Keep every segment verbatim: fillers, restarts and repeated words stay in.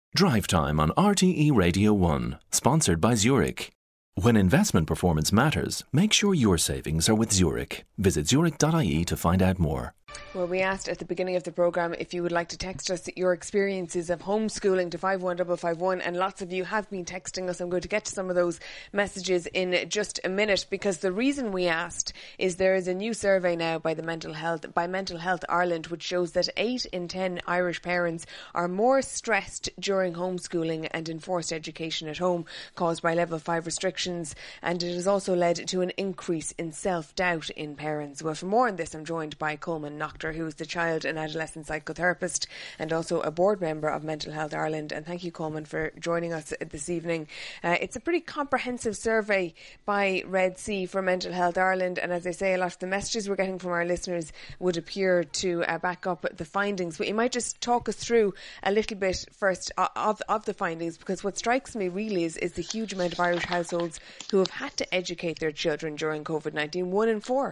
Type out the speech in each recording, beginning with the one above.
Drive Time on R T E Radio one, sponsored by Zurich. When investment performance matters, make sure your savings are with Zurich. Visit zurich dot I E to find out more. Well, we asked at the beginning of the programme if you would like to text us your experiences of homeschooling to five one five five one, and lots of you have been texting us. I'm going to get to some of those messages in just a minute, because the reason we asked is there is a new survey now by the Mental Health by Mental Health Ireland which shows that eight in ten Irish parents are more stressed during homeschooling and enforced education at home caused by level five restrictions, and it has also led to an increase in self-doubt in parents. Well, for more on this, I'm joined by Coleman Noctor, who is the child and adolescent psychotherapist and also a board member of Mental Health Ireland. And thank you, Coleman, for joining us this evening. Uh, it's a pretty comprehensive survey by Red C for Mental Health Ireland, and as I say, a lot of the messages we're getting from our listeners would appear to uh, back up the findings. But you might just talk us through a little bit first of, of the findings, because what strikes me really is, is the huge amount of Irish households who have had to educate their children during COVID nineteen, one in four.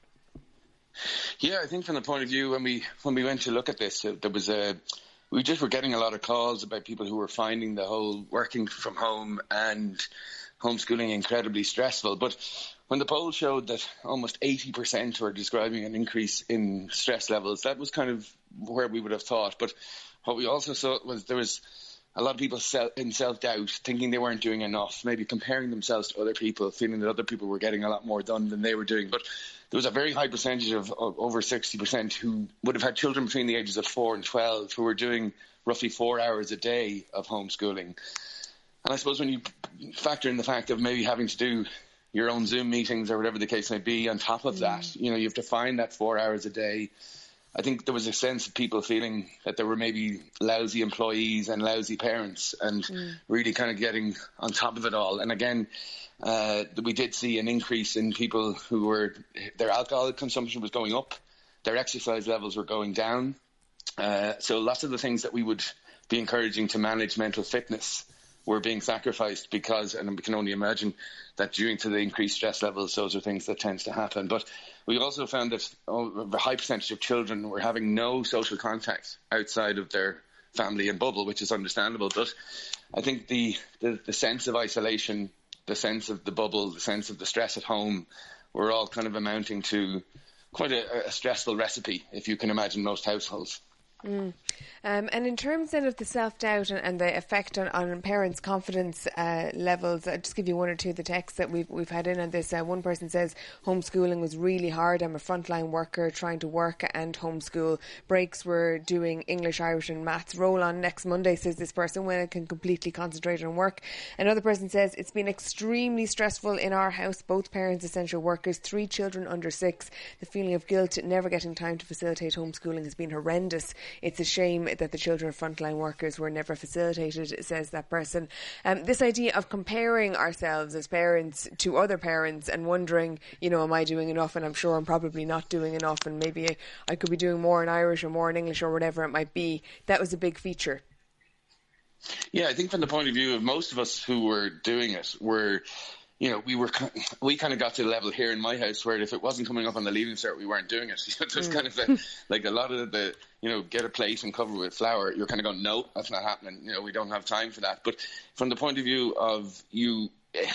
Yeah, I think from the point of view, when we when we went to look at this, uh, there was a we just were getting a lot of calls about people who were finding the whole working from home and homeschooling incredibly stressful. But when the poll showed that almost eighty percent were describing an increase in stress levels, that was kind of where we would have thought. But what we also saw was there was a lot of people in self-doubt, thinking they weren't doing enough, maybe comparing themselves to other people, feeling that other people were getting a lot more done than they were doing. But there was a very high percentage of, of over sixty percent who would have had children between the ages of four and twelve who were doing roughly four hours a day of homeschooling. And I suppose when you factor in the fact of maybe having to do your own Zoom meetings or whatever the case may be on top of mm. that, you know, you have to find that four hours a day. I think there was a sense of people feeling that there were maybe lousy employees and lousy parents, and mm. really kind of getting on top of it all. And again, uh, we did see an increase in people who were, their alcohol consumption was going up, their exercise levels were going down. Uh, so lots of the things that we would be encouraging to manage mental fitness were being sacrificed because, and we can only imagine that due to the increased stress levels, those are things that tends to happen. But we also found that oh, a high percentage of children were having no social contact outside of their family and bubble, which is understandable. But I think the, the, the sense of isolation, the sense of the bubble, the sense of the stress at home were all kind of amounting to quite a, a stressful recipe, if you can imagine most households. Mm. Um, and in terms then of the self-doubt and, and the effect on, on parents' confidence uh, levels, I'll just give you one or two of the texts that we've, we've had in on this. Uh, one person says, homeschooling was really hard. I'm a frontline worker trying to work and homeschool. Breaks were doing English, Irish and maths. Roll on next Monday, says this person, when I can completely concentrate on work. Another person says, it's been extremely stressful in our house. Both parents essential workers, three children under six. The feeling of guilt, never getting time to facilitate homeschooling has been horrendous. It's a shame that the children of frontline workers were never facilitated, says that person. Um, this idea of comparing ourselves as parents to other parents and wondering, you know, am I doing enough? And I'm sure I'm probably not doing enough, and maybe I could be doing more in Irish or more in English or whatever it might be. That was a big feature. Yeah, I think from the point of view of most of us who were doing it, were you know, we were we kind of got to the level here in my house where if it wasn't coming up on the Leaving Cert, we weren't doing it. There's mm. kind of a, like a lot of the, you know, get a plate and cover it with flour. You're kind of going, no, that's not happening. You know, we don't have time for that. But from the point of view of you,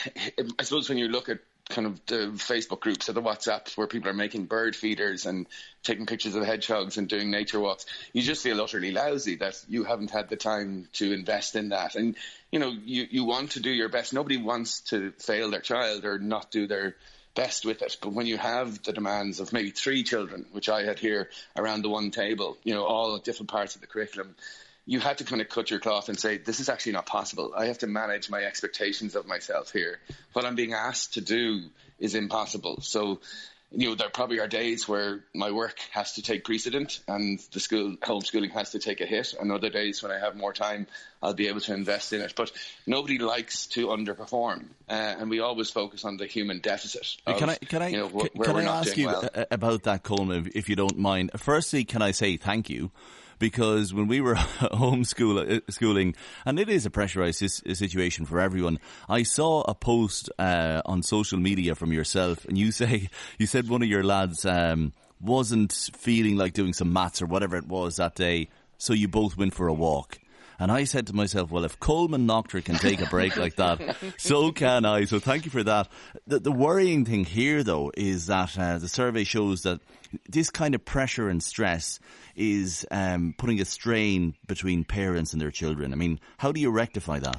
I suppose when you look at kind of the Facebook groups or the WhatsApps where people are making bird feeders and taking pictures of the hedgehogs and doing nature walks, you just feel utterly lousy that you haven't had the time to invest in that. And, you know, you, you want to do your best. Nobody wants to fail their child or not do their best with it. But when you have the demands of maybe three children, which I had here around the one table, you know, all at different parts of the curriculum, you had to kind of cut your cloth and say, this is actually not possible. I have to manage my expectations of myself here. What I'm being asked to do is impossible. So, you know, there probably are days where my work has to take precedent and the school homeschooling has to take a hit. And other days when I have more time, I'll be able to invest in it. But nobody likes to underperform. Uh, and we always focus on the human deficit. Of, can I, can I, you know, wh- where can we're I not ask doing you well. about that, Coleman, if you don't mind? Firstly, can I say thank you? Because when we were homeschooling, and it is a pressurized situation for everyone, I saw a post uh, on social media from yourself, and you say you said one of your lads um, wasn't feeling like doing some maths or whatever it was that day, so you both went for a walk. And I said to myself, well, if Coleman Noctor can take a break like that, so can I. So thank you for that. The, the worrying thing here, though, is that uh, the survey shows that this kind of pressure and stress is um, putting a strain between parents and their children. I mean, how do you rectify that?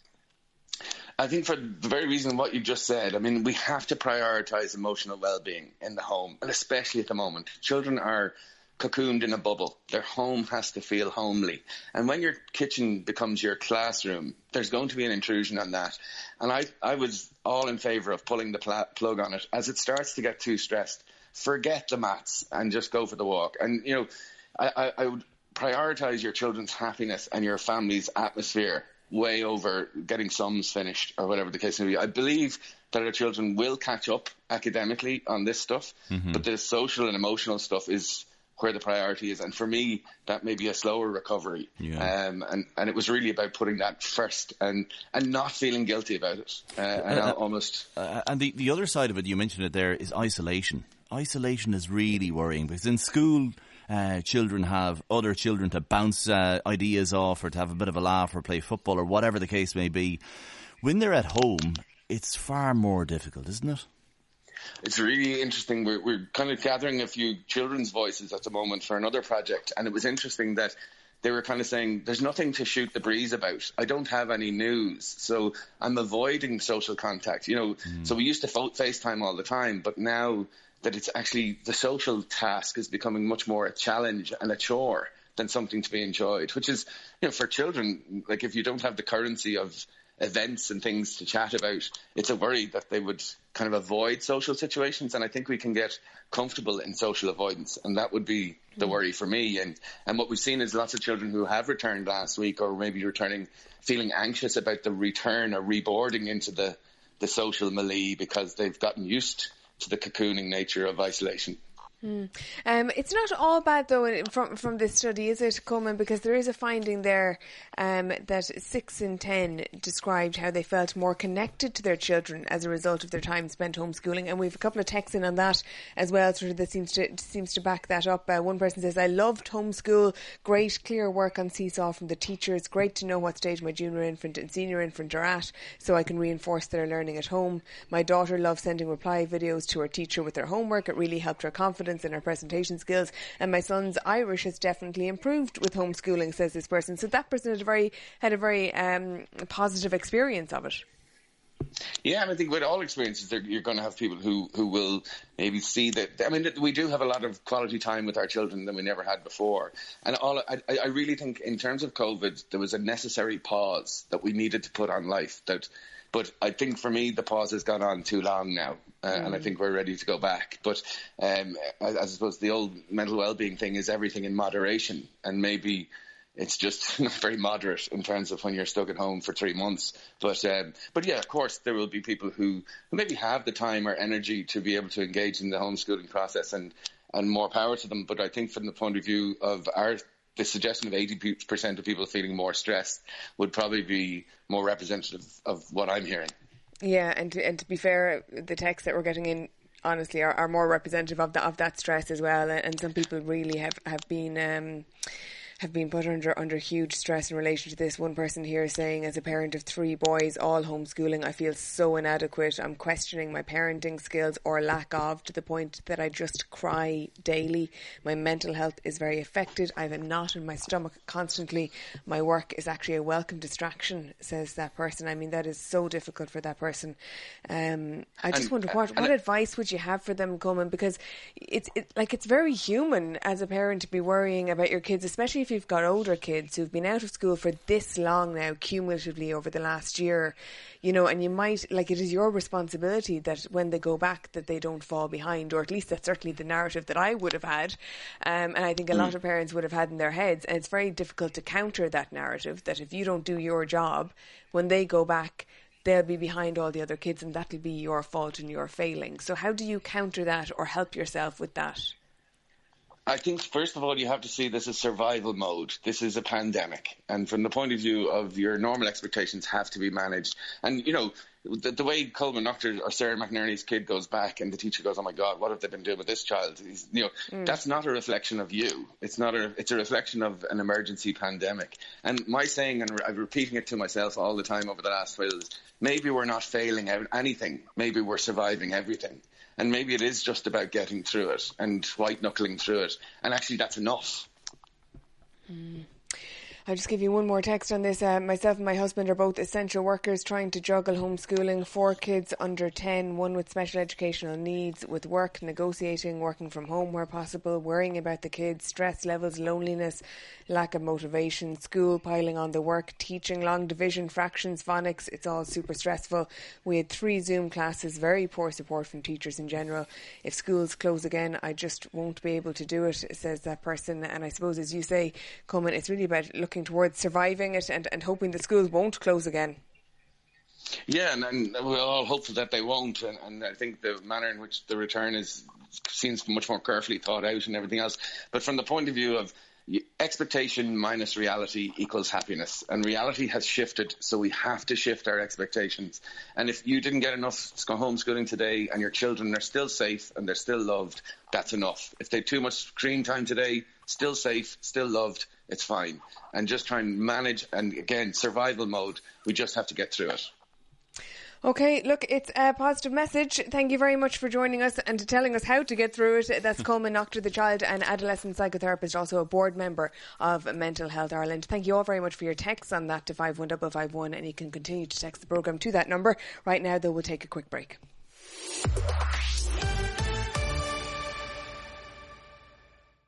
I think for the very reason what you just said, I mean, we have to prioritise emotional well-being in the home, and especially at the moment. Children are cocooned in a bubble. Their home has to feel homely. And when your kitchen becomes your classroom, there's going to be an intrusion on that. And I, I was all in favour of pulling the pl- plug on it. As it starts to get too stressed, forget the maths and just go for the walk. And, you know, I, I, I would prioritise your children's happiness and your family's atmosphere way over getting sums finished or whatever the case may be. I believe that our children will catch up academically on this stuff, mm-hmm. but the social and emotional stuff is where the priority is. And for me, that may be a slower recovery. Yeah. Um, and, and it was really about putting that first and, and not feeling guilty about it. Uh, and uh, almost. Uh, and the, the other side of it, you mentioned it there, is isolation. Isolation is really worrying because in school, uh, children have other children to bounce uh, ideas off or to have a bit of a laugh or play football or whatever the case may be. When they're at home, it's far more difficult, isn't it? It's really interesting. We're, we're kind of gathering a few children's voices at the moment for another project. And it was interesting that they were kind of saying, there's nothing to shoot the breeze about. I don't have any news. So I'm avoiding social contact. You know, mm. so we used to FaceTime all the time, but now that it's actually the social task is becoming much more a challenge and a chore than something to be enjoyed, which is, you know, for children, like if you don't have the currency of events and things to chat about, it's a worry that they would kind of avoid social situations. And I think we can get comfortable in social avoidance. And that would be the worry for me. And, and what we've seen is lots of children who have returned last week or maybe returning feeling anxious about the return or reboarding into the, the social melee because they've gotten used to the cocooning nature of isolation. Mm. Um, it's not all bad though from from this study, is it, Coleman? Because there is a finding there um, that six in ten described how they felt more connected to their children as a result of their time spent homeschooling, and we've a couple of texts in on that as well. Sort of that seems to seems to back that up. Uh, one person says, "I loved homeschool. Great, clear work on Seesaw from the teachers. Great to know what stage my junior infant and senior infant are at, so I can reinforce their learning at home. My daughter loved sending reply videos to her teacher with their homework. It really helped her confidence in her presentation skills, and my son's Irish has definitely improved with homeschooling," says this person. So that person had a very had a very um, positive experience of it. Yeah, and I think with all experiences, you're going to have people who, who will maybe see that. I mean, we do have a lot of quality time with our children than we never had before. And all I, I really think in terms of COVID, there was a necessary pause that we needed to put on life. That, but I think for me, the pause has gone on too long now. Uh, mm. And I think we're ready to go back. But um, I, I suppose the old mental well-being thing is everything in moderation. And maybe it's just not very moderate in terms of when you're stuck at home for three months. But um, but yeah, of course, there will be people who, who maybe have the time or energy to be able to engage in the homeschooling process, and, and more power to them. But I think from the point of view of our the suggestion of eighty percent of people feeling more stressed would probably be more representative of what I'm hearing. Yeah, and to, and to be fair, the texts that we're getting in honestly are, are more representative of, the, of that stress as well. And some people really have, have been... Um, have been put under under huge stress in relation to this. One person here is saying, as a parent of three boys, all homeschooling, I feel so inadequate. I'm questioning my parenting skills or lack of, to the point that I just cry daily. My mental health is very affected. I have a knot in my stomach constantly. My work is actually a welcome distraction, says that person. I mean, that is so difficult for that person. Um, I just and, wonder, what, what advice would you have for them, Coleman? Because it's it, like it's very human as a parent to be worrying about your kids, especially if you've got older kids who've been out of school for this long now, cumulatively over the last year, you know, and you might, like, it is your responsibility that when they go back that they don't fall behind, or at least that's certainly the narrative that I would have had, um, and I think a mm. lot of parents would have had in their heads, and it's very difficult to counter that narrative, that if you don't do your job, when they go back, they'll be behind all the other kids and that'll be your fault and your failing. So how do you counter that or help yourself with that? I think, first of all, you have to see this as survival mode. This is a pandemic. And from the point of view of your normal expectations have to be managed. And, you know, the, the way Coleman Noctor or Sarah McNerney's kid goes back and the teacher goes, oh, my God, what have they been doing with this child? He's, you know, mm. that's not a reflection of you. It's not a, it's a reflection of an emergency pandemic. And my saying, and I'm repeating it to myself all the time over the last while, is maybe we're not failing out anything. Maybe we're surviving everything. And maybe it is just about getting through it and white-knuckling through it. And actually, that's enough. Mm. I'll just give you one more text on this. Uh, myself and my husband are both essential workers trying to juggle homeschooling, four kids under ten, one with special educational needs, with work, negotiating, working from home where possible, worrying about the kids, stress levels, loneliness, lack of motivation, school piling on the work, teaching, long division, fractions, phonics. It's all super stressful. We had three Zoom classes, very poor support from teachers in general. If schools close again, I just won't be able to do it, says that person. And I suppose, as you say, Coleman, it's really about looking towards surviving it and, and hoping the schools won't close again. Yeah, and, and we're all hopeful that they won't. And, and I think the manner in which the return is seems much more carefully thought out and everything else. But from the point of view of expectation minus reality equals happiness, and reality has shifted, so we have to shift our expectations. And if you didn't get enough homeschooling today and your children are still safe and they're still loved, that's enough. If they had too much screen time today, still safe, still loved, it's fine. And just try and manage, and again, survival mode, we just have to get through it. OK, look, it's a positive message. Thank you very much for joining us and telling us how to get through it. That's Coleman Noctor, the child and adolescent psychotherapist, also a board member of Mental Health Ireland. Thank you all very much for your texts on that to five one five five one, and you can continue to text the programme to that number. Right now, though, we'll take a quick break.